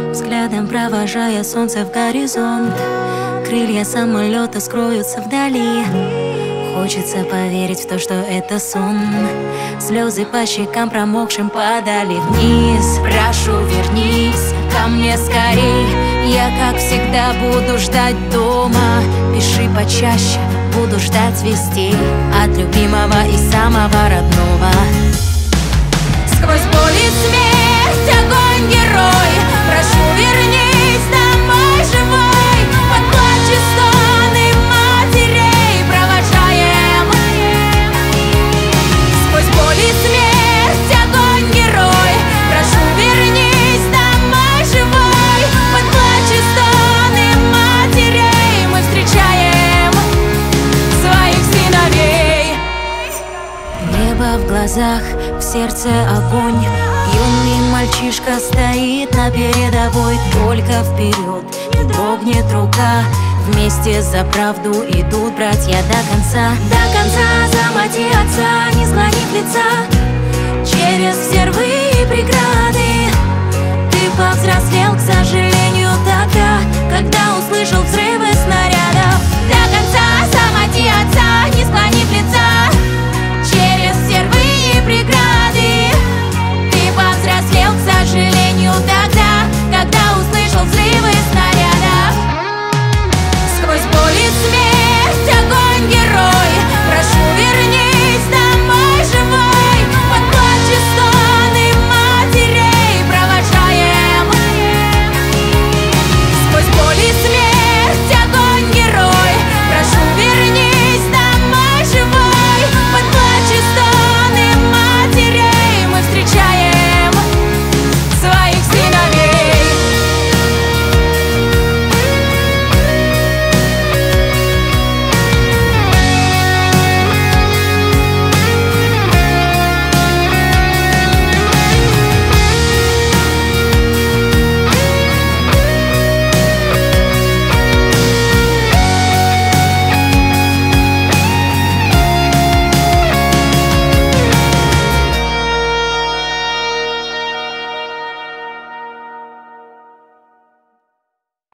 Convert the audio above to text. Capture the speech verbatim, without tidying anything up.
взглядом провожая солнце в горизонт. Крылья самолета скроются вдали. Хочется поверить в то, что это сон. Слезы по щекам промокшим падали вниз. Прошу, вернись ко мне скорей. Я, как всегда, буду ждать дома. Пиши почаще, буду ждать вестей от любимого и самого родного. Сквозь боль и смерть, огонь, герой. Прошу, вернись домой живой. Под плач и стоны матерей провожаем. Сквозь боль и смерть, огонь, герой. Прошу, вернись домой живой. Под плач и стоны матерей мы встречаем своих сыновей. Небо в глазах, в сердце огонь. Юный мальчишка стоит на передовой. Только вперед, не дрогнет рука. Вместе за правду идут братья до конца. До конца за мать и отца, не склонив лица. Через все рвы и преграды ты повзрослел.